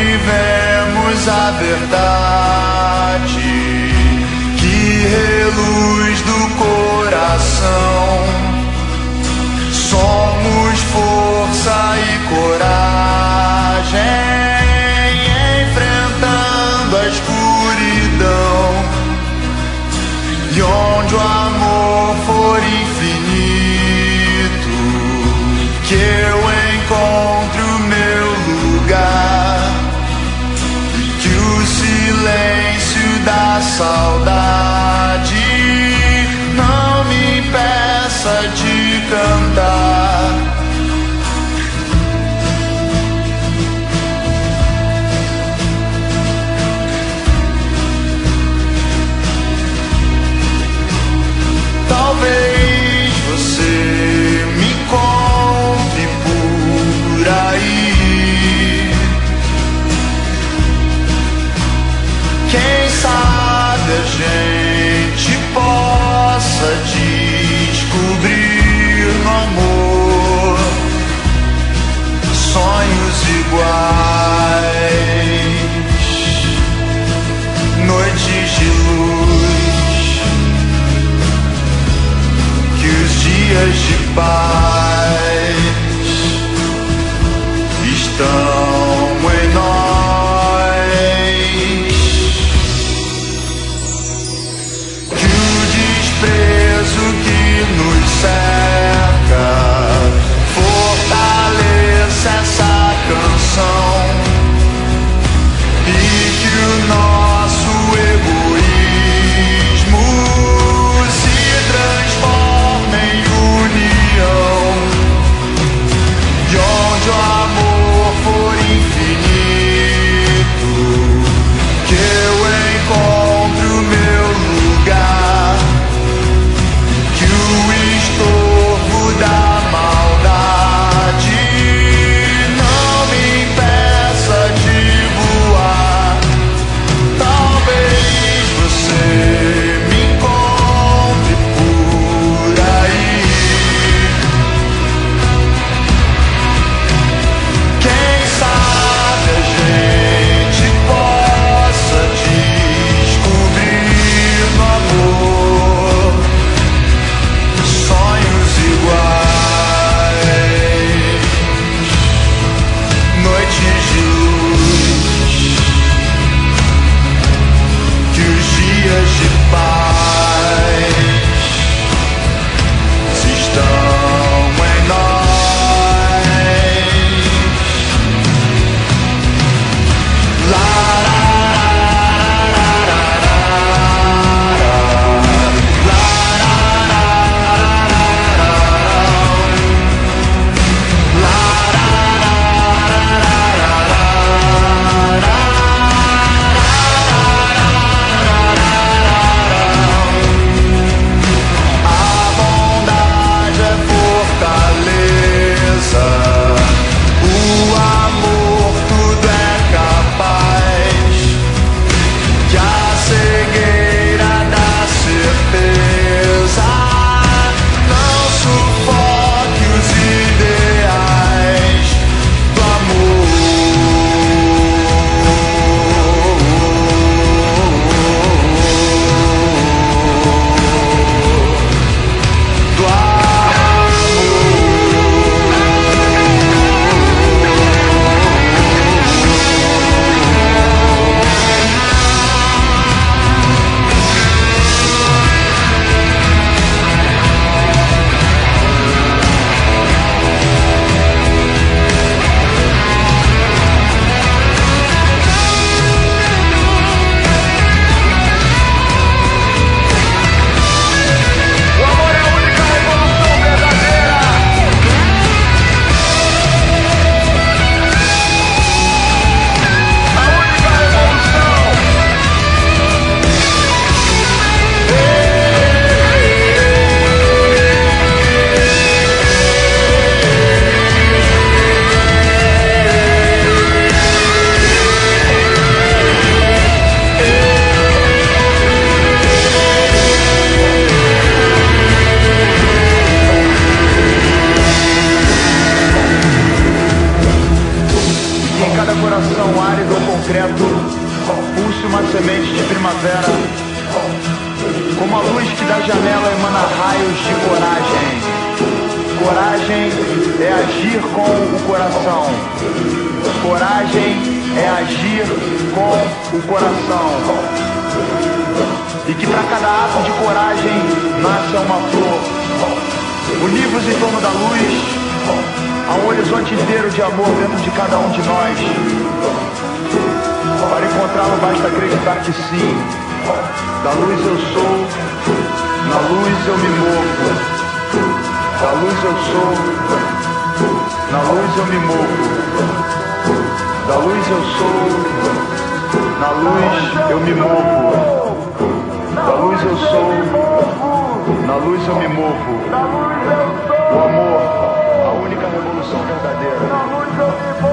vivemos a verdade que reluz do coração. Somos força e coragem, enfrentando a escuridão. E onde o amor for infinito, que eu encontre o meu lugar, e que o silêncio da saudade não me impeça de cantar. frente da janela emana raios de coragem. Coragem é agir com o coração. Coragem é agir com o coração. E que para cada ato de coragem nasce uma flor. Univos em torno da luz, há um horizonte inteiro de amor dentro de cada um de nós. Para encontrá-lo basta acreditar que sim. Da luz eu sou, na luz eu me movo. Da luz eu sou, na luz eu me movo. Da luz eu sou, na luz eu me movo. Da luz eu sou, na luz eu me movo. O amor, a única revolução verdadeira.